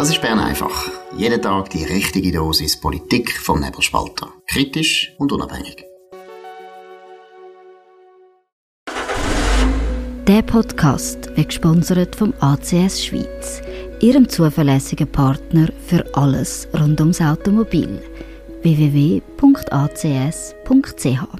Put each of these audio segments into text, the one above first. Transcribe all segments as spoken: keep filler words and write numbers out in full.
Das ist Bern einfach. Jeden Tag die richtige Dosis Politik vom Nebelspalter. Kritisch und unabhängig. Der Podcast wird gesponsert vom A C S Schweiz, Ihrem zuverlässigen Partner für alles rund ums Automobil. w w w punkt a c s punkt c h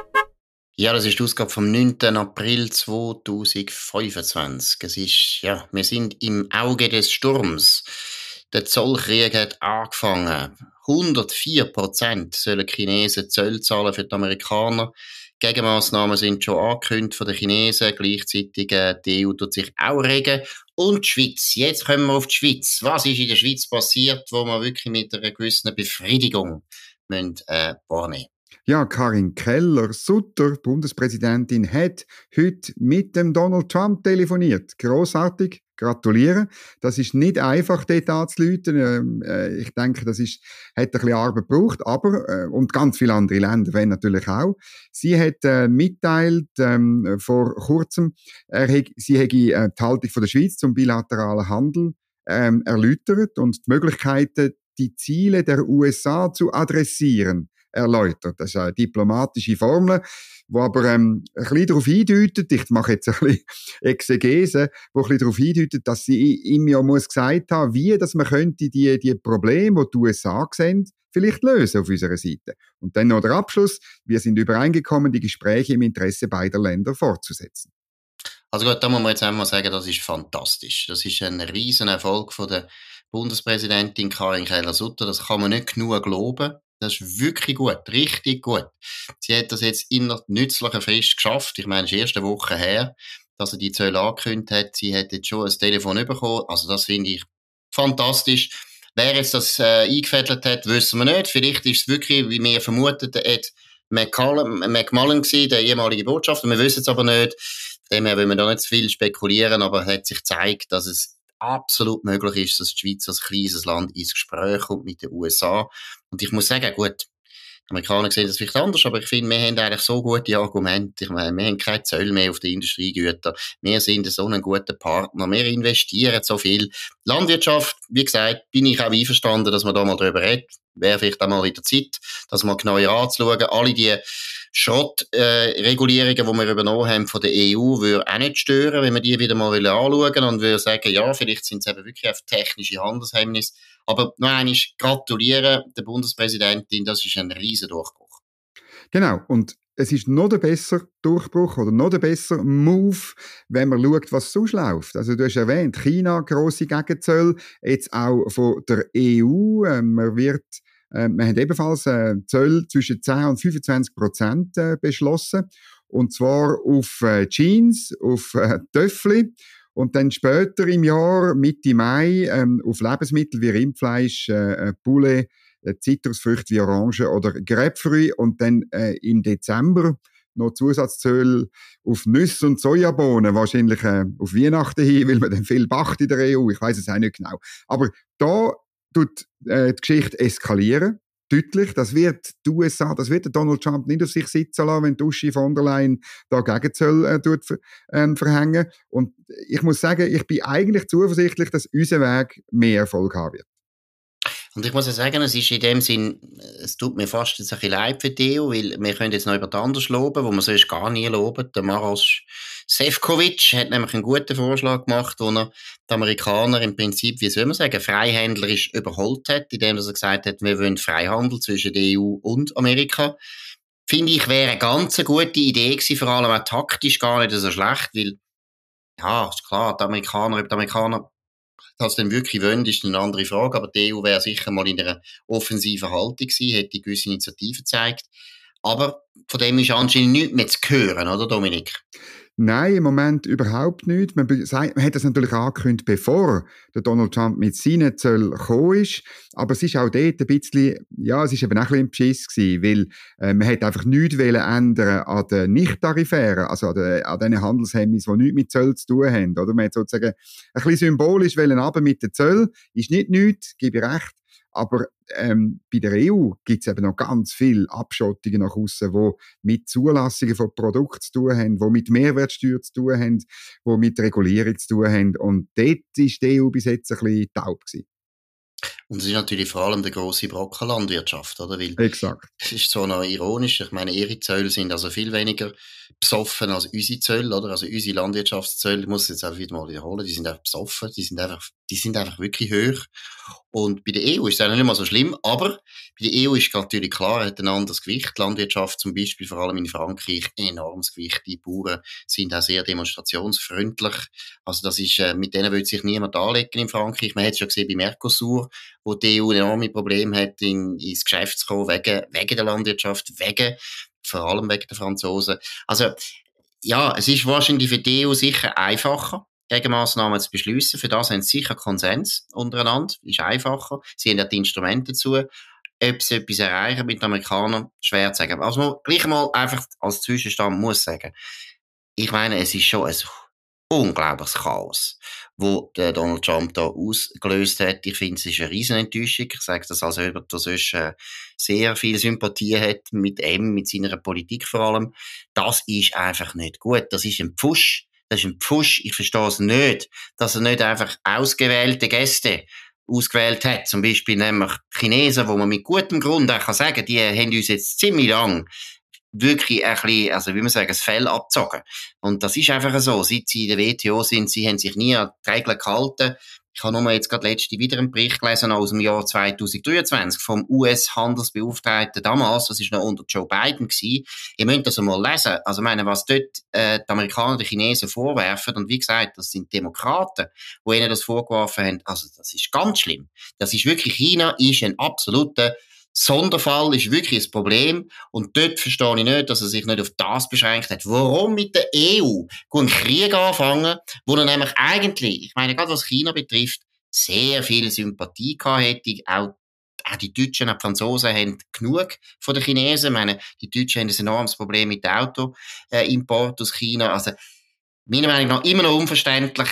Ja, das ist die Ausgabe vom neunten April zweitausendfünfundzwanzig. Es ist, ja, wir sind im Auge des Sturms. Der Zollkrieg hat angefangen. hundertvier Prozent sollen Chinesen Zölle zahlen für die Amerikaner. Gegenmaßnahmen sind schon angekündigt von den Chinesen. Gleichzeitig äh, die E U tut sich auch regen. Und die Schweiz. Jetzt kommen wir auf die Schweiz. Was ist in der Schweiz passiert, wo wir wirklich mit einer gewissen Befriedigung müssen, äh, wahrnehmen? Ja, Karin Keller-Sutter, Bundespräsidentin, hat heute mit dem Donald Trump telefoniert. Grossartig, gratulieren. Das ist nicht einfach, dort anzurufen. Ähm, äh, ich denke, das ist, hat ein bisschen Arbeit gebraucht, aber, äh, und ganz viele andere Länder wenn natürlich auch. Sie hat äh, mitteilt ähm, vor kurzem, er hat, sie hätte äh, die Haltung von der Schweiz zum bilateralen Handel ähm, erläutert und die Möglichkeiten, die Ziele der U S A zu adressieren, erläutert. Das ist eine diplomatische Formel, die aber ähm, ein bisschen darauf hindeutet, ich mache jetzt ein bisschen Exegese, die ein bisschen darauf hindeutet, dass sie ihm ja muss gesagt haben, wie dass man könnte die, die Probleme, die die U S A sehen, vielleicht lösen auf unserer Seite. Und dann noch der Abschluss, wir sind übereingekommen, die Gespräche im Interesse beider Länder fortzusetzen. Also gut, da muss man jetzt einmal sagen, das ist fantastisch. Das ist ein riesen Erfolg von der Bundespräsidentin Karin Keller-Sutter. Das kann man nicht genug loben. Das ist wirklich gut, richtig gut. Sie hat das jetzt in einer nützlichen Frist geschafft. Ich meine, es ist erste Woche her, dass sie die Zölle angekündigt hat. Sie hat jetzt schon ein Telefon bekommen. Also das finde ich fantastisch. Wer jetzt das äh, eingefädelt hat, wissen wir nicht. Vielleicht ist es wirklich, wie wir vermuten, der Ed McCallum, McMullen gewesen, der ehemalige Botschafter. Wir wissen es aber nicht. Demher will man da nicht zu viel spekulieren, aber es hat sich gezeigt, dass es absolut möglich ist, dass die Schweiz als kleines Land ins Gespräch kommt mit den U S A. Und ich muss sagen, gut, die Amerikaner sehen das vielleicht anders, aber ich finde, wir haben eigentlich so gute Argumente. Ich meine, wir haben keine Zölle mehr auf die Industriegüter. Wir sind so ein guter Partner. Wir investieren so viel. Landwirtschaft, wie gesagt, bin ich auch einverstanden, dass man da mal drüber redet. Wäre vielleicht auch mal wieder Zeit, das mal genauer anzuschauen. Alle die Schrottregulierungen, äh, die wir übernommen haben von der E U, würde auch nicht stören, wenn wir die wieder mal anschauen und würde sagen, ja, vielleicht sind es eben wirklich auf technische Handelshemmnisse. Aber noch einmal gratulieren der Bundespräsidentin, das ist ein riesen Durchbruch. Genau, und es ist noch der bessere Durchbruch oder noch der bessere Move, wenn man schaut, was sonst läuft. Also du hast erwähnt, China, grosse Gegenzölle, jetzt auch von der E U. Ähm, man wird äh, wir haben ebenfalls äh, Zölle zwischen zehn und fünfundzwanzig Prozent äh, beschlossen. Und zwar auf äh, Jeans, auf äh, Töffli. Und dann später im Jahr, Mitte Mai, ähm, auf Lebensmittel wie Rindfleisch, äh, Poulet, äh, Zitrusfrüchte wie Orangen oder Grapefruit. Und dann äh, im Dezember noch Zusatzzölle auf Nüsse und Sojabohnen, wahrscheinlich äh, auf Weihnachten hin, weil man dann viel backt in der E U. Ich weiss es auch nicht genau. Aber da tut äh, die Geschichte eskalieren. Deutlich. Das wird die U S A, das wird der Donald Trump nicht auf sich sitzen lassen, wenn Ursula von der Leyen da Gegenzölle äh, tut, ähm, verhängen. Und ich muss sagen, ich bin eigentlich zuversichtlich, dass unser Weg mehr Erfolg haben wird. Und ich muss ja sagen, es ist in dem Sinn, es tut mir fast jetzt ein bisschen leid für die E U, weil wir können jetzt noch jemand anderes loben, wo man sonst gar nie loben. Der Maros Sefcovic hat nämlich einen guten Vorschlag gemacht, wo er die Amerikaner im Prinzip, wie soll man sagen, freihändlerisch überholt hat, indem er gesagt hat, wir wollen Freihandel zwischen der E U und Amerika. Finde ich, wäre eine ganz gute Idee gewesen, vor allem auch taktisch gar nicht so schlecht, weil, ja, ist klar, die Amerikaner, ob die Amerikaner das denn wirklich wollen, ist eine andere Frage, aber die E U wäre sicher mal in einer offensiven Haltung gewesen, hätte gewisse Initiativen gezeigt. Aber von dem ist anscheinend nichts mehr zu hören, oder Dominik? Nein, im Moment überhaupt nicht. Man, man hat das natürlich angekündigt, bevor der Donald Trump mit seinen Zöllen gekommen ist. Aber es ist auch dort ein bisschen, ja, es ist eben auch ein bisschen ein Beschiss gewesen, weil äh, man hat einfach nichts ändern an den nicht-tarifären, also an den, an den Handelshemmnissen, die nichts mit Zöllen zu tun haben. Oder? Man hat sozusagen ein bisschen symbolisch wollen, aber mit den Zöllen ist nicht nichts, gebe ich recht. Aber ähm, bei der E U gibt es eben noch ganz viele Abschottungen nach aussen, die mit Zulassungen von Produkten zu tun haben, die mit Mehrwertsteuer zu tun haben, die mit Regulierung zu tun haben. Und dort war die E U bis jetzt ein bisschen taub gewesen. Und es ist natürlich vor allem der grosse Brocken Landwirtschaft, oder? Weil Exakt. Es ist so noch ironisch. Ich meine, ihre Zölle sind also viel weniger besoffen als unsere Zölle, oder? Also unsere Landwirtschaftszölle, ich muss es jetzt einfach wieder mal wiederholen, die sind einfach besoffen, die sind einfach, die sind einfach wirklich hoch. Und bei der E U ist es eigentlich nicht mal so schlimm, aber bei der E U ist natürlich klar, hat ein anderes Gewicht. Die Landwirtschaft zum Beispiel, vor allem in Frankreich, enormes Gewicht. Die Bauern sind auch sehr demonstrationsfreundlich. Also das ist, äh, mit denen will sich niemand anlegen in Frankreich. Man hat es ja gesehen bei Mercosur, wo die E U enorme Probleme hat, in, ins Geschäft zu kommen, wegen, wegen der Landwirtschaft, wegen, vor allem wegen der Franzosen. Also, ja, es ist wahrscheinlich für die E U sicher einfacher, Gegenmaßnahmen zu beschliessen. Für das haben sie sicher Konsens untereinander. Ist einfacher. Sie haben ja die Instrumente dazu. Ob sie etwas erreichen mit den Amerikanern, schwer zu sagen. Also, man gleich mal einfach als Zwischenstand muss sagen, ich meine, es ist schon ein unglaubliches Chaos, wo der Donald Trump da ausgelöst hat. Ich finde, es ist eine Riesenenttäuschung. Ich sage das als jemand, der sonst äh, sehr viel Sympathie hat mit ihm, mit seiner Politik vor allem. Das ist einfach nicht gut. Das ist ein Pfusch. Das ist ein Pfusch. Ich verstehe es nicht, dass er nicht einfach ausgewählte Gäste ausgewählt hat. Zum Beispiel nämlich Chinesen, wo man mit gutem Grund auch kann sagen, die haben uns jetzt ziemlich lang wirklich ein bisschen, also wie man sagen, das Fell abgezogen. Und das ist einfach so. Seit sie in der W T O sind, sie haben sich nie an die Regeln gehalten. Ich habe nur jetzt gerade letzte wieder einen Bericht gelesen aus dem Jahr zwanzig dreiundzwanzig vom U S-Handelsbeauftragten damals, das war noch unter Joe Biden gewesen. Ihr müsst das einmal lesen. Also ich meine, was dort äh, die Amerikaner den Chinesen vorwerfen, und wie gesagt, das sind Demokraten, die ihnen das vorgeworfen haben, also das ist ganz schlimm. Das ist wirklich, China ist ein absoluter Sonderfall, ist wirklich ein Problem. Und dort verstehe ich nicht, dass er sich nicht auf das beschränkt hat. Warum mit der E U einen Krieg anfangen, wo er nämlich eigentlich, ich meine, gerade was China betrifft, sehr viel Sympathie gehabt hätte. Auch, auch die Deutschen und die Franzosen haben genug von den Chinesen. Ich meine, die Deutschen haben ein enormes Problem mit dem Autoimport aus China. Also, meiner Meinung nach immer noch unverständlich.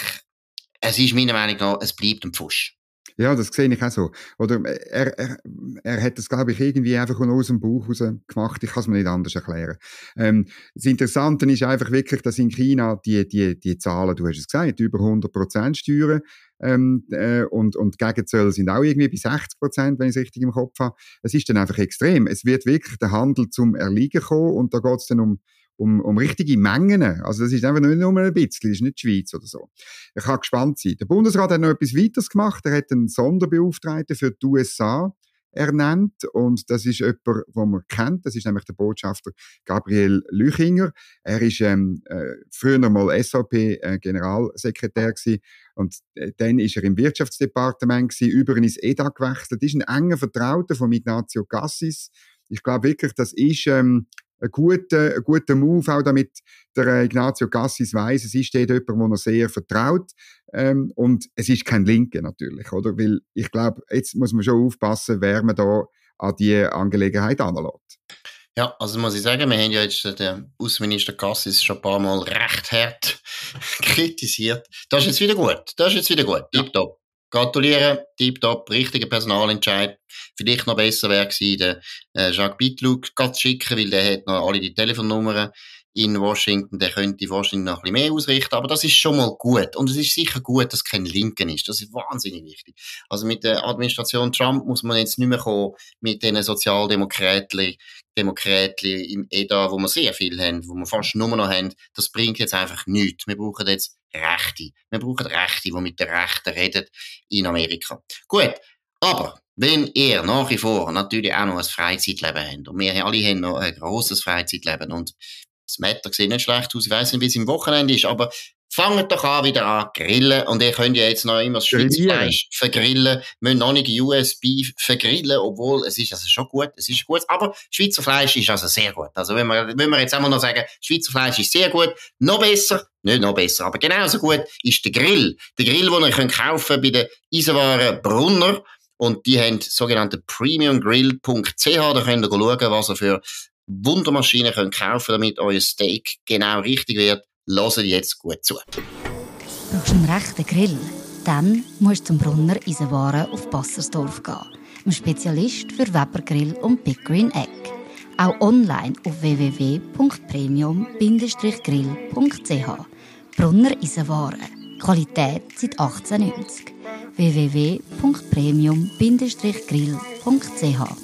Es ist meiner Meinung nach, es bleibt ein Pfusch. Ja, das sehe ich auch so. Oder er, er, er hat das, glaube ich, irgendwie einfach aus dem Bauch raus gemacht. Ich kann es mir nicht anders erklären. Ähm, das Interessante ist einfach wirklich, dass in China die, die, die Zahlen, du hast es gesagt, über hundert Prozent Steuern, ähm, äh, und, und Gegenzölle sind auch irgendwie bei sechzig Prozent, wenn ich es richtig im Kopf habe. Es ist dann einfach extrem. Es wird wirklich der Handel zum Erliegen kommen, und da geht es dann um Um, um richtige Mengen. Also das ist einfach nicht nur ein bisschen, das ist nicht die Schweiz oder so. Ich kann gespannt sein. Der Bundesrat hat noch etwas weiteres gemacht. Er hat einen Sonderbeauftragten für die U S A ernannt, und das ist jemand, den man kennt. Das ist nämlich der Botschafter Gabriel Lüchinger. Er ist ähm, äh, früher mal S A P-Generalsekretär gewesen, und äh, dann ist er im Wirtschaftsdepartement gewesen, über ins E D A gewechselt. Das ist ein enger Vertrauter von Ignazio Cassis. Ich glaube wirklich, das ist ähm, ein guter, ein guter Move, auch damit der Ignazio Cassis weiss, es ist dort jemand, den er sehr vertraut. Ähm, und es ist kein Linke natürlich, oder? Weil ich glaube, jetzt muss man schon aufpassen, wer man da an die Angelegenheit anlässt. Ja, also muss ich sagen, wir haben ja jetzt den Außenminister Cassis schon ein paar Mal recht hart kritisiert. Das ist jetzt wieder gut. Das ist jetzt wieder gut. Ja. Tipptopp. Gratulieren, tipptopp, richtiger Personalentscheid. Vielleicht noch besser wäre gewesen, den äh, Jacques Bittlug zu schicken, weil der hat noch alle die Telefonnummern in Washington, der könnte wahrscheinlich noch ein bisschen mehr ausrichten, aber das ist schon mal gut. Und es ist sicher gut, dass kein Linken ist. Das ist wahnsinnig wichtig. Also mit der Administration Trump muss man jetzt nicht mehr kommen mit den Sozialdemokrätli, Demokratli im E D A, wo wir sehr viel haben, wo wir fast nur noch haben. Das bringt jetzt einfach nichts. Wir brauchen jetzt Rechte. Wir brauchen Rechte, die mit den Rechten reden in Amerika. Gut, aber wenn ihr nach wie vor natürlich auch noch ein Freizeitleben habt, und wir alle haben noch ein grosses Freizeitleben, und das Wetter sieht nicht schlecht aus, ich weiss nicht, wie es im Wochenende ist, aber fangt doch an wieder an grillen, und ihr könnt ja jetzt noch immer das Schweizer Fleisch vergrillen, müsst noch nicht U S Beef vergrillen, obwohl es ist also schon gut, es ist gut, aber Schweizer Fleisch ist also sehr gut. Also wenn wir, wenn wir jetzt einmal noch sagen, Schweizer Fleisch ist sehr gut, noch besser, nicht noch besser, aber genauso gut ist der Grill. Der Grill, den ihr könnt kaufen bei den Eisenwaren Brunner, und die haben sogenannte premium grill punkt c h, da könnt ihr schauen, was ihr für Wundermaschinen könnt kaufen, damit euer Steak genau richtig wird. Hört jetzt gut zu. Brauchst du einen rechten Grill? Dann musst du zum Brunner Eisenwaren auf Bassersdorf gehen. Ein Spezialist für Webergrill und Big Green Egg. Auch online auf w w w punkt premium grill punkt c h. Brunner Eisenwaren. Qualität seit achtzehnhundertneunzig. w w w punkt premium Bindestrich grill punkt c h.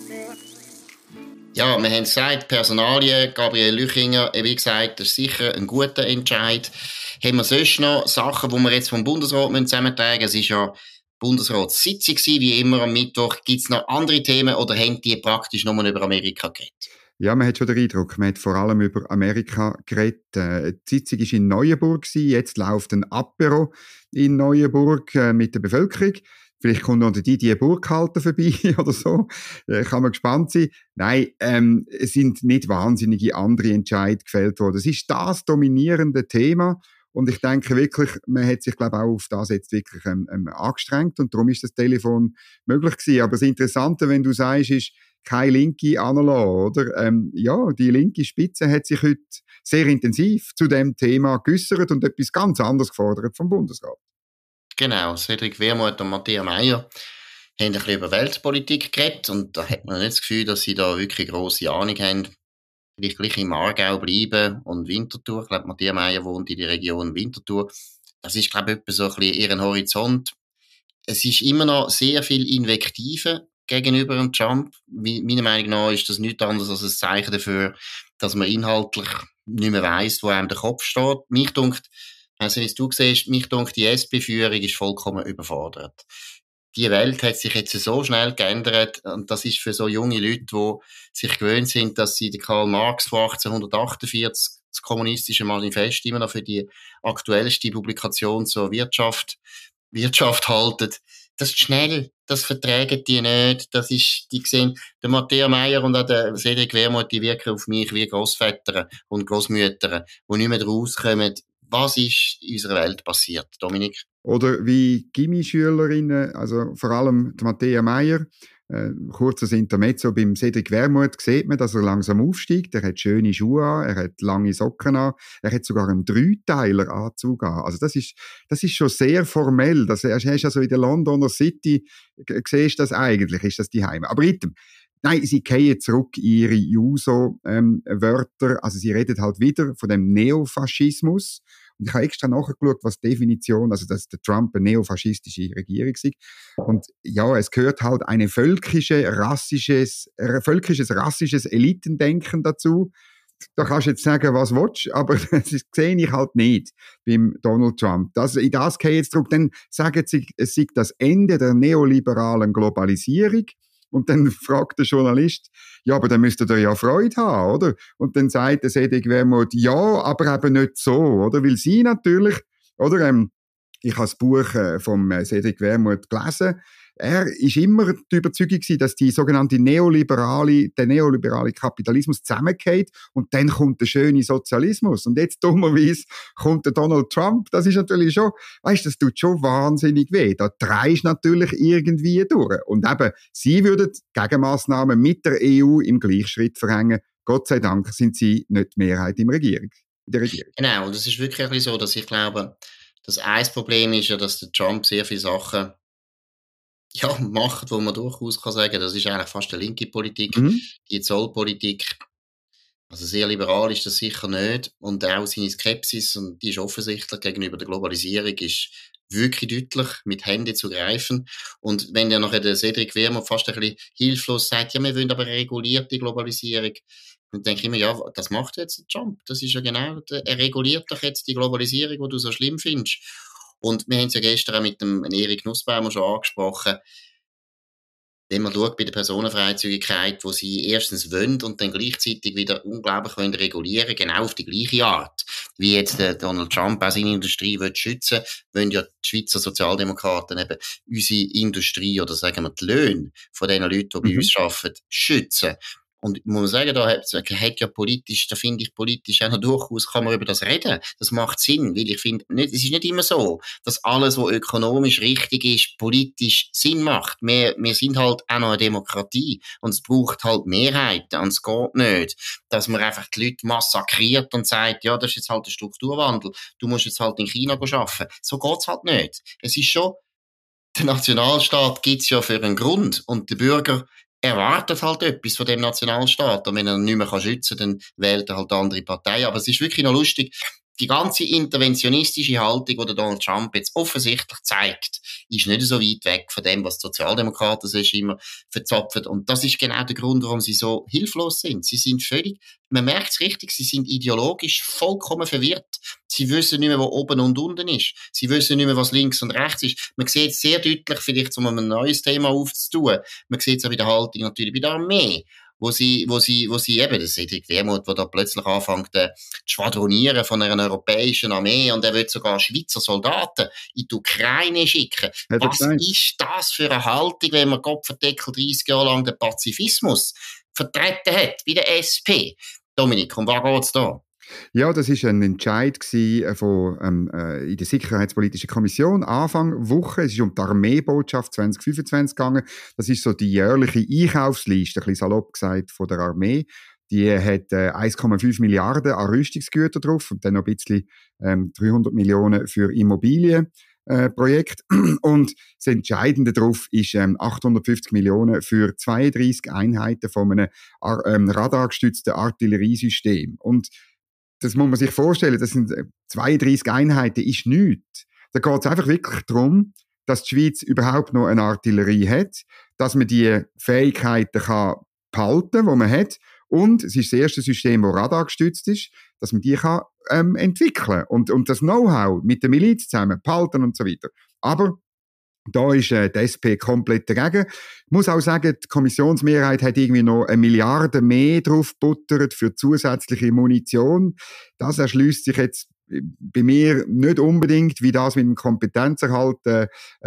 Ja, wir haben gesagt, Personalien, Gabriel Lüchinger, wie gesagt, das ist sicher ein guter Entscheid. Haben wir sonst noch Sachen, die wir jetzt vom Bundesrat zusammentragen müssen? Es war ja Bundesratssitzung, wie immer am Mittwoch. Gibt es noch andere Themen oder haben die praktisch nur über Amerika geredet? Ja, man hat schon den Eindruck, man hat vor allem über Amerika geredet. Die Sitzung war in Neuenburg, jetzt läuft ein Apero in Neuenburg mit der Bevölkerung. Vielleicht kommt noch die, die Burghalter vorbei oder so. Äh, kann man gespannt sein. Nein, ähm, es sind nicht wahnsinnige andere Entscheidungen gefällt worden. Es ist das dominierende Thema. Und ich denke wirklich, man hat sich, glaube ich, auch auf das jetzt wirklich ähm, ähm, angestrengt. Und darum ist das Telefon möglich gewesen. Aber das Interessante, wenn du sagst, ist, keine Linke anlassen, oder? Ähm, ja, die linke Spitze hat sich heute sehr intensiv zu dem Thema geäussert und etwas ganz anderes gefordert vom Bundesrat. Genau, Cedric Wermuth und Matthias Meyer haben ein bisschen über Weltpolitik geredet und da hat man nicht das Gefühl, dass sie da wirklich grosse Ahnung haben. Vielleicht gleich im Aargau bleiben und Winterthur. Ich glaube, Matthias Meyer wohnt in der Region Winterthur. Das ist, glaube ich, etwa so ein bisschen ihren Horizont. Es ist immer noch sehr viel Invektive gegenüber dem Trump. Meiner Meinung nach ist das nichts anderes als ein Zeichen dafür, dass man inhaltlich nicht mehr weiss, wo einem der Kopf steht. Mich dunkt, also wie du siehst, mich denke, die S P-Führung ist vollkommen überfordert. Die Welt hat sich jetzt so schnell geändert und das ist für so junge Leute, die sich gewöhnt sind, dass sie den Karl Marx von achtzehnhundertachtundvierzig, das kommunistische Manifest, immer noch für die aktuellste Publikation zur Wirtschaft, Wirtschaft halten. Das ist schnell, das vertragen die nicht, das ist, die sehen, der Matthias Meyer und auch der Cedric Wermuth, die wirken auf mich wie Grossväter und Grossmütter, die nicht mehr rauskommen. Was ist in unserer Welt passiert, Dominik? Oder wie Gimmi-Schülerinnen, also vor allem die Matthias Meyer, äh, kurzes Intermezzo beim Cedric Wermuth, sieht man, dass er langsam aufsteigt. Er hat schöne Schuhe an, er hat lange Socken an, er hat sogar einen Dreiteiler-Anzug an. Also das ist, das ist schon sehr formell. Das hast du also in der Londoner City, siehst du das eigentlich, ist das die Heime. Aber item. Nein, sie kehren zurück in ihre Juso-Wörter. Ähm, also sie redet halt wieder von dem Neofaschismus. Und ich habe extra nachgeschaut, was die Definition, also dass der Trump eine neofaschistische Regierung ist. Und ja, es gehört halt eine völkische, rassisches, äh, völkisches, rassisches Elitendenken dazu. Da kannst du jetzt sagen, was du willst, aber das sehe ich halt nicht beim Donald Trump. Das, in das gehe ich jetzt zurück. Dann sagen sie, es sei das Ende der neoliberalen Globalisierung. Und dann fragt der Journalist, ja, aber dann müsstet ihr ja Freude haben, oder? Und dann sagt der Cedric Wermuth, ja, aber eben nicht so, oder? Weil sie natürlich, oder, ähm, ich habe das Buch äh, vom Cedric Wermuth gelesen, er ist immer die Überzeugung gewesen, dass die sogenannte neoliberale, der neoliberale Kapitalismus zusammengeht und dann kommt der schöne Sozialismus. Und jetzt dummerweise kommt der Donald Trump. Das ist natürlich schon, weißt, das tut schon wahnsinnig weh. Da dreist natürlich irgendwie durch. Und eben, sie würden Gegenmaßnahmen mit der E U im Gleichschritt verhängen. Gott sei Dank sind sie nicht die Mehrheit im Regierung, in der Regierung. Genau, und es ist wirklich ein bisschen so, dass ich glaube, das ein Problem ist ja, dass der Trump sehr viele Sachen ja, macht, wo man durchaus kann sagen, das ist eigentlich fast eine linke Politik, mhm. Die Zollpolitik. Also sehr liberal ist das sicher nicht. Und auch seine Skepsis, und die ist offensichtlich gegenüber der Globalisierung, ist wirklich deutlich, mit Händen zu greifen. Und wenn der nachher der Cedric Wermuth fast ein bisschen hilflos sagt, ja, wir wollen aber eine regulierte Globalisierung, dann denke ich immer, ja, das macht jetzt der Trump. Das ist ja genau, er reguliert doch jetzt die Globalisierung, die du so schlimm findest. Und wir haben es ja gestern auch mit dem Erik Nussbaumer schon angesprochen. Wenn man schaut bei der Personenfreizügigkeit, wo sie erstens wollen und dann gleichzeitig wieder unglaublich wollen regulieren, genau auf die gleiche Art, wie jetzt der Donald Trump auch seine Industrie will schützen, wollen ja die Schweizer Sozialdemokraten eben unsere Industrie oder sagen wir die Löhne von den Leuten, die bei mhm. uns arbeiten, schützen. Und ich muss sagen, da hat, hat ja politisch, da finde ich politisch auch noch durchaus, kann man über das reden. Das macht Sinn, weil ich finde, nicht, es ist nicht immer so, dass alles, was ökonomisch richtig ist, politisch Sinn macht. Wir, wir sind halt auch noch eine Demokratie und es braucht halt Mehrheiten und es geht nicht, dass man einfach die Leute massakriert und sagt, ja, das ist jetzt halt der Strukturwandel, du musst jetzt halt in China arbeiten. So geht's halt nicht. Es ist schon, der Nationalstaat gibt's ja für einen Grund und der Bürger erwartet halt etwas von dem Nationalstaat. Und wenn er ihn nicht mehr schützen kann, dann wählt er halt eine andere Partei. Aber es ist wirklich noch lustig. die ganze interventionistische Haltung, die Donald Trump jetzt offensichtlich zeigt, ist nicht so weit weg von dem, was die Sozialdemokraten sonst immer verzapfen. Und das ist genau der Grund, warum sie so hilflos sind. Sie sind völlig, man merkt es richtig, sie sind ideologisch vollkommen verwirrt. Sie wissen nicht mehr, wo oben und unten ist. Sie wissen nicht mehr, was links und rechts ist. Man sieht es sehr deutlich, vielleicht um ein neues Thema aufzutun. Man sieht es auch bei der Haltung natürlich bei der Armee. Wo sie, wo sie, wo sie eben, das Cedric Wermuth, wo da plötzlich anfängt, äh, zu schwadronieren von einer europäischen Armee und er will sogar Schweizer Soldaten in die Ukraine schicken. Was ist das für eine Haltung, wenn man Kopfverdeckel dreißig Jahre lang den Pazifismus vertreten hat, bei der S P? Dominik, um was geht's da? Ja, das ist ein Entscheid von, ähm, äh, in der Sicherheitspolitischen Kommission Anfang Woche. Es ist um die Armeebotschaft zwanzig fünfundzwanzig gegangen. Das ist so die jährliche Einkaufsliste, ein bisschen salopp gesagt, von der Armee. Die hat äh, eins Komma fünf Milliarden an Rüstungsgütern drauf und dann noch ein bisschen ähm, dreihundert Millionen für Immobilienprojekte. Äh, und das Entscheidende darauf ist ähm, achthundertfünfzig Millionen für zweiunddreissig Einheiten von einem Ar- ähm, radargestützten Artilleriesystem. Und das muss man sich vorstellen, das sind zweiunddreissig Einheiten, ist nichts. Da geht es einfach wirklich darum, dass die Schweiz überhaupt noch eine Artillerie hat, dass man die Fähigkeiten kann behalten, die man hat, und es ist das erste System, das radargestützt ist, dass man die kann, ähm, entwickeln und, und das Know-how mit der Miliz zusammen behalten und so weiter. Aber da ist äh, die S P komplett dagegen. Ich muss auch sagen, die Kommissionsmehrheit hat irgendwie noch eine Milliarde mehr drauf gebuttert für zusätzliche Munition. Das erschließt sich jetzt bei mir nicht unbedingt, wie das mit dem Kompetenzerhalt äh,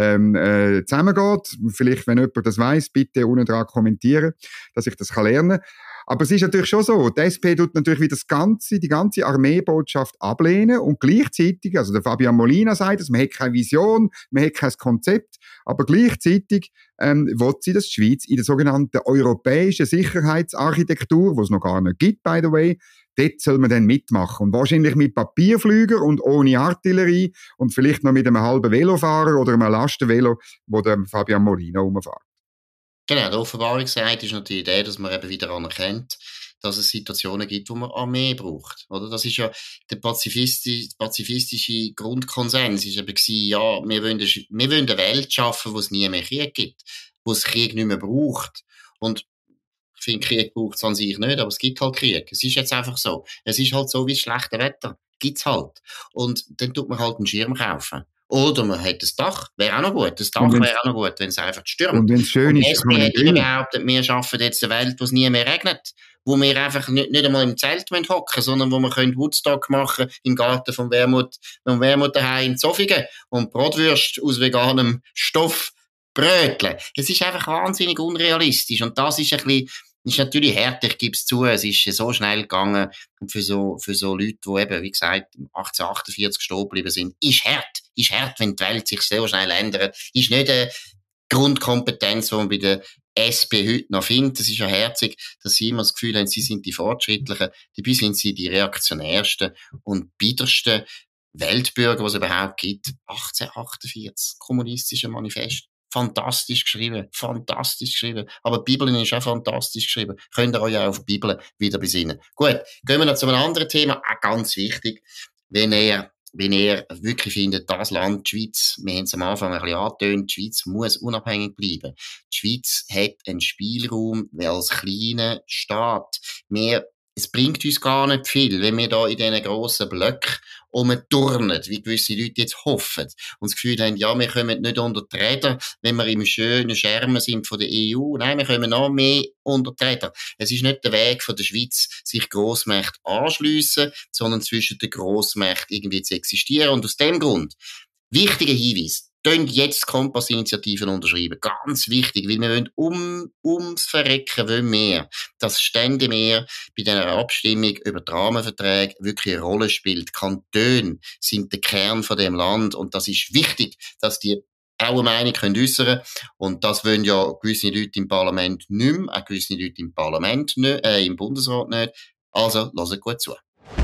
äh, zusammengeht. Vielleicht, wenn jemand das weiss, bitte unten dran kommentieren, dass ich das kann lernen kann. Aber es ist natürlich schon so, die S P tut natürlich wieder das ganze, die ganze Armeebotschaft ablehnen und gleichzeitig, also der Fabian Molina sagt es, man hat keine Vision, man hat kein Konzept, aber gleichzeitig ähm, will sie, dass die Schweiz in der sogenannten europäischen Sicherheitsarchitektur, die es noch gar nicht gibt, by the way, dort soll man dann mitmachen. Und wahrscheinlich mit Papierflüger und ohne Artillerie und vielleicht noch mit einem halben Velofahrer oder einem Lastenvelo, wo der Fabian Molina rumfährt. Genau, der Offenbarungsseite ist natürlich der, dass man eben wieder anerkennt, dass es Situationen gibt, wo man Armee braucht. Oder? Das ist ja der pazifistische, pazifistische Grundkonsens. Ist eben gewesen, ja, wir wollen, wir wollen eine Welt schaffen, wo es nie mehr Krieg gibt, wo es Krieg nicht mehr braucht. Und ich finde, Krieg braucht es an sich nicht, aber es gibt halt Krieg. Es ist jetzt einfach so. Es ist halt so wie das schlechte Wetter. Gibt's halt. Und dann tut man halt einen Schirm kaufen. Oder man hat ein Dach, wäre auch noch gut. Das Dach wäre auch noch gut, wenn es einfach stürmt. Und wenn es schön ist, kann man nicht immer behauptet, wir schaffen jetzt eine Welt, wo es nie mehr regnet. Wo wir einfach nicht, nicht einmal im Zelt hocken müssen, sondern wo wir können Woodstock machen im Garten vom Wermuth, vom Wermuth daheim in Zofingen und Bratwürste aus veganem Stoff bröteln. Es ist einfach wahnsinnig unrealistisch. Und das ist ein bisschen, ist natürlich hart, ich gebe es zu, es ist so schnell gegangen. Und für so, für so Leute, die eben, wie gesagt, achtzehnhundertachtundvierzig stehen geblieben sind, ist hart. Ist hart, wenn die Welt sich sehr schnell ändert. Ist nicht eine Grundkompetenz, die man bei der S P heute noch findet. Es ist ja herzig, dass sie immer das Gefühl haben, sie sind die Fortschrittlichen. Dabei sind sie die reaktionärsten und biedersten Weltbürger, die es überhaupt gibt. achtzehnhundertachtundvierzig, kommunistische Manifest. Fantastisch geschrieben, fantastisch geschrieben. Aber die Bibel ist auch fantastisch geschrieben. Könnt ihr euch auch auf die Bibel wieder besinnen. Gut, gehen wir noch zu einem anderen Thema, auch ganz wichtig. Wenn ihr, wenn ihr wirklich findet, das Land, die Schweiz, wir haben es am Anfang ein bisschen angetönt, die Schweiz muss unabhängig bleiben. Die Schweiz hat einen Spielraum als kleiner Staat. Wir Es bringt uns gar nicht viel, wenn wir da in diesen grossen Blöcken umturnen, wie gewisse Leute jetzt hoffen. Und das Gefühl haben, ja, wir kommen nicht unter die Räder, wenn wir im schönen Schermen sind von der E U. Nein, wir kommen noch mehr unter die Räder. Es ist nicht der Weg von der Schweiz, sich Grossmächte anschliessen, sondern zwischen den Grossmächten irgendwie zu existieren. Und aus dem Grund, wichtiger Hinweis, könnt jetzt Kompassinitiativen unterschreiben. Ganz wichtig, weil wir wollen um, ums Verrecken wollen wir, dass Stände mehr bei dieser Abstimmung über die Rahmenverträge wirklich eine Rolle spielt. Kantone sind der Kern von dem Land und das ist wichtig, dass die auch eine Meinung können äußern. Und das wollen ja gewisse Leute im Parlament nicht mehr, auch gewisse Leute im Parlament nicht, äh, im Bundesrat nicht. Also, hört gut zu.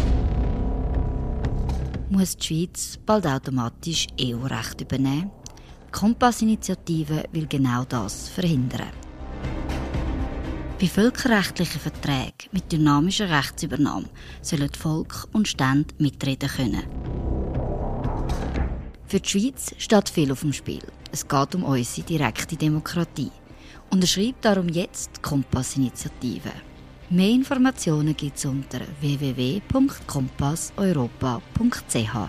Muss die Schweiz bald automatisch E U-Recht übernehmen? Die Kompassinitiative will genau das verhindern. Bei völkerrechtlichen Verträgen mit dynamischer Rechtsübernahme sollen Volk und Stände mitreden können. Für die Schweiz steht viel auf dem Spiel. Es geht um unsere direkte Demokratie. Unterschreibt darum jetzt die Kompass-Initiative. Mehr Informationen gibt es unter w w w punkt kompass europa punkt c h.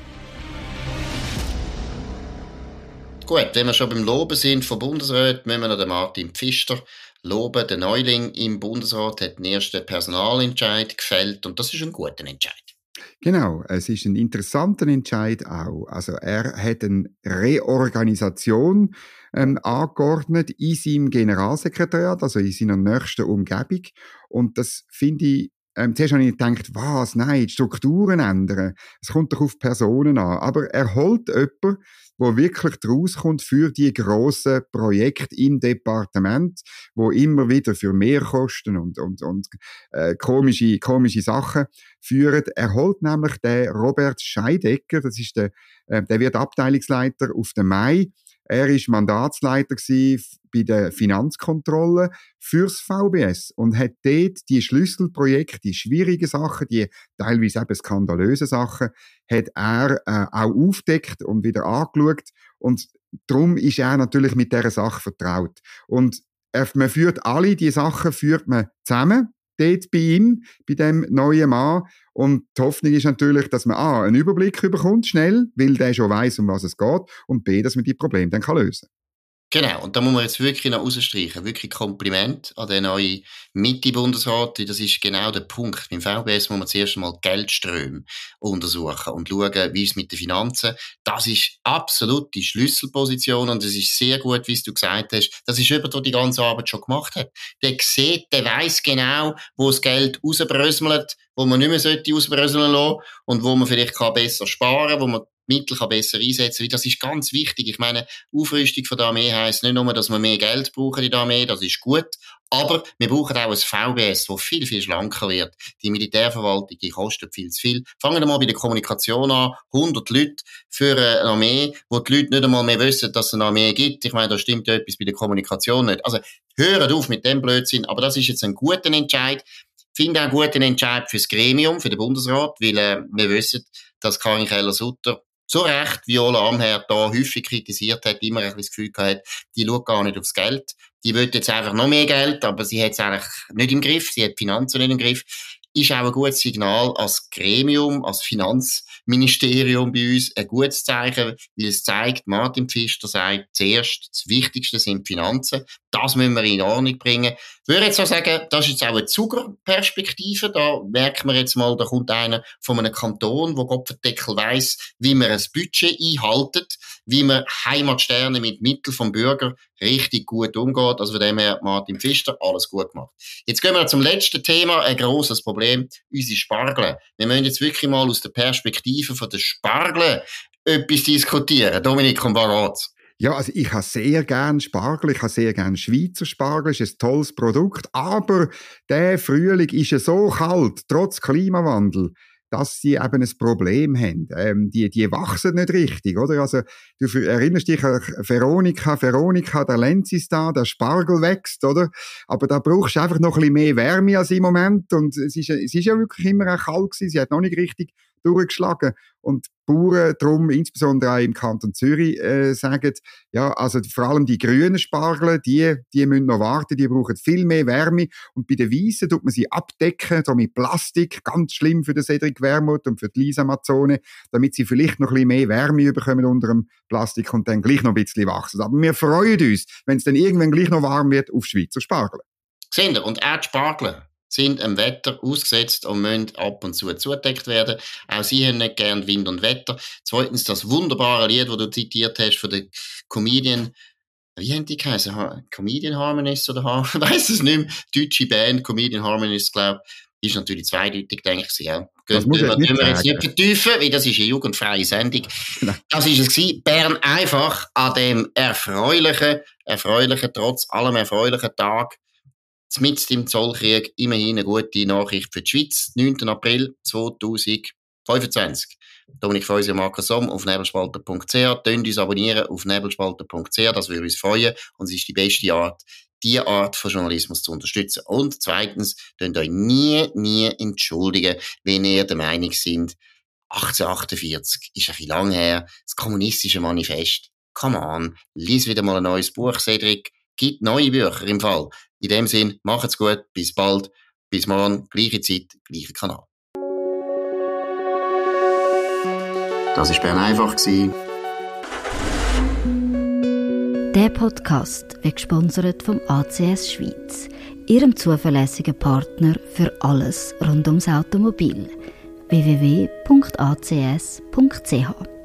Gut, wenn wir schon beim Loben sind von Bundesräten, müssen wir noch den Martin Pfister loben. Der Neuling im Bundesrat hat den ersten Personalentscheid gefällt und das ist ein guter Entscheid. Genau, es ist ein interessanter Entscheid auch. Also er hat eine Reorganisation ähm, angeordnet in seinem Generalsekretariat, also in seiner nächsten Umgebung. Und das finde ich, ähm, zuerst habe ich gedacht, was, nein, die Strukturen ändern. Es kommt doch auf Personen an. Aber er holt jemanden, wo wirklich rauskommt für die grossen Projekte im Departement, wo immer wieder für Mehrkosten und, und, und äh, komische, komische Sachen führen. Er holt nämlich den Robert Scheidecker, das ist der, äh, der wird Abteilungsleiter auf den Mai. Er war Mandatsleiter bei der Finanzkontrolle fürs V B S und hat dort die Schlüsselprojekte, die schwierigen Sachen, die teilweise eben skandalösen Sachen, hat er äh, auch aufgedeckt und wieder angeschaut. Und darum ist er natürlich mit dieser Sache vertraut. Und er, man führt alle diese Sachen führt man zusammen, dort bei ihm, bei dem neuen Mann. Und die Hoffnung ist natürlich, dass man A, einen Überblick bekommt, schnell, weil der schon weiss, um was es geht, und B, dass man die Probleme dann lösen kann. Genau, und da muss man jetzt wirklich noch rausstreichen. Wirklich Kompliment an den neuen Mitte-Bundesrat. Das ist genau der Punkt. Beim V B S muss man zuerst einmal Geldströme untersuchen und schauen, wie es mit den Finanzen. Das ist absolut die Schlüsselposition und es ist sehr gut, wie du gesagt hast. Das ist jemand, der die ganze Arbeit schon gemacht hat. Der sieht, der weiss genau, wo das Geld rausbröselt, wo man nicht mehr sollte ausbröseln lassen und wo man vielleicht kann besser sparen kann, wo man Mittel kann besser einsetzen, weil das ist ganz wichtig. Ich meine, Aufrüstung von der Armee heisst nicht nur, dass wir mehr Geld brauchen in der Armee, das ist gut, aber wir brauchen auch ein V B S, das viel, viel schlanker wird. Die Militärverwaltung, die kostet viel zu viel. Fangen wir mal bei der Kommunikation an. hundert Leute für eine Armee, wo die Leute nicht einmal mehr wissen, dass es eine Armee gibt. Ich meine, da stimmt ja etwas bei der Kommunikation nicht. Also, hören auf mit dem Blödsinn, aber das ist jetzt ein guter Entscheid. Ich finde auch einen guten Entscheid fürs Gremium, für den Bundesrat, weil äh, wir wissen, dass Karin Keller-Sutter zu Recht Viola Amherd da häufig kritisiert hat, immer ein bisschen das Gefühl gehabt, die schaut gar nicht aufs Geld. Die will jetzt einfach noch mehr Geld, aber sie hat es eigentlich nicht im Griff, sie hat die Finanzen nicht im Griff. Ist auch ein gutes Signal als Gremium, als Finanzministerium bei uns, ein gutes Zeichen, weil es zeigt, Martin Pfister sagt, zuerst, das Wichtigste sind die Finanzen. Das müssen wir in Ordnung bringen. Ich würde jetzt auch sagen, das ist jetzt auch eine Zugerperspektive. Da merkt man jetzt mal, da kommt einer von einem Kanton, wo Gottverdeckel weiss, wie man ein Budget einhaltet, wie man Heimatsterne mit Mitteln vom Bürger richtig gut umgeht. Also von dem her, Martin Pfister, alles gut gemacht. Jetzt gehen wir zum letzten Thema, ein grosses Problem, unsere Spargel. Wir müssen jetzt wirklich mal aus der Perspektive von der Spargel etwas diskutieren. Dominik, um was geht's? Ja, also ich habe sehr gern Spargel, ich habe sehr gern Schweizer Spargel, ist ein tolles Produkt, aber der Frühling ist ja so kalt, trotz Klimawandel, dass sie eben ein Problem haben. Ähm, die, die wachsen nicht richtig, oder? Also, du erinnerst dich an Veronika, Veronika, der Lenz ist da, der Spargel wächst, oder? Aber da brauchst du einfach noch ein bisschen mehr Wärme als im Moment und es ist, es ist ja wirklich immer auch kalt gewesen, sie hat noch nicht richtig durchgeschlagen. Und die Bauern darum, insbesondere auch im Kanton Zürich, äh, sagen, ja, also vor allem die grünen Spargel, die, die müssen noch warten, die brauchen viel mehr Wärme. Und bei den Weissen tut man sie abdecken, so mit Plastik, ganz schlimm für den Cedric Wermuth und für die Lisa Mazzone, damit sie vielleicht noch ein bisschen mehr Wärme bekommen unter dem Plastik und dann gleich noch ein bisschen wachsen. Aber wir freuen uns, wenn es dann irgendwann gleich noch warm wird, auf Schweizer Spargel. Sehen Sie, und auch die Spargel sind dem Wetter ausgesetzt und müssen ab und zu zugedeckt werden. Auch sie haben nicht gern Wind und Wetter. Zweitens das wunderbare Lied, das du zitiert hast von der Comedian, wie haben die geheißen? Ha- Comedian Harmonists oder ha- ich weiss es nicht mehr. Deutsche Band, Comedian Harmonists, glaube ich. Ist natürlich zweideutig, denke ich. Ja. Das muss wir nicht wir jetzt sagen. nicht vertiefen, weil das ist eine jugendfreie Sendung. Nein. Das ist es gewesen. Bern einfach an dem erfreulichen, erfreulichen, trotz allem erfreulichen Tag, mitten im Zollkrieg, immerhin eine gute Nachricht für die Schweiz. neunten April zweitausendfünfundzwanzig. Dominik Feusi und Markus Somm auf nebelspalter punkt c h. Tönt uns abonnieren auf nebelspalter punkt c h. Das würde uns freuen. Und es ist die beste Art, diese Art von Journalismus zu unterstützen. Und zweitens, könnt euch nie, nie entschuldigen, wenn ihr der Meinung seid, achtzehnhundertachtundvierzig ist ein bisschen lang her, das kommunistische Manifest. Come on, lies wieder mal ein neues Buch, Cedric. Gibt neue Bücher im Fall. In dem Sinn, macht's gut, bis bald, bis morgen, gleiche Zeit, gleicher Kanal. Das war Bern einfach. Der Podcast wird gesponsert vom A C S Schweiz, ihrem zuverlässigen Partner für alles rund ums Automobil. w w w punkt a c s punkt c h